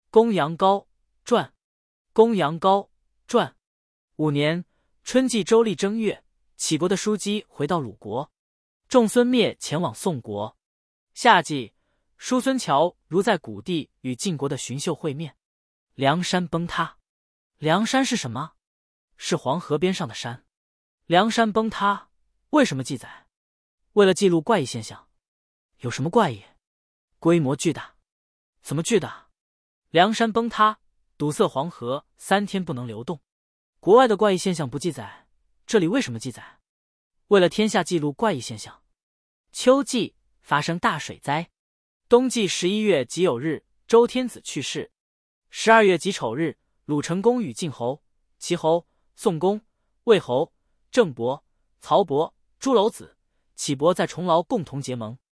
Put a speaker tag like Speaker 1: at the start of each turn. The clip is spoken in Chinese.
Speaker 1: 公羊羔传，公羊羔传。5年，春季周历正月，杞国的枢机回到鲁国，仲孙灭前往宋国。夏季，叔孙侨如在谷地与晋国的荀秀会面。梁山崩塌。梁山是什么？是黄河边上的山。梁山崩塌为什么记载？为了记录怪异现象。有什么怪异？规模巨大。怎么巨大？梁山崩塌，堵塞黄河3天不能流动。国外的怪异现象不记载，这里为什么记载？为了天下记录怪异现象。秋季发生大水灾。冬季11月己酉日，周天子去世。12月己丑日，鲁成公与晋侯、齐侯、宋公、魏侯、郑伯、曹伯、朱楼子、杞伯在重劳共同结盟。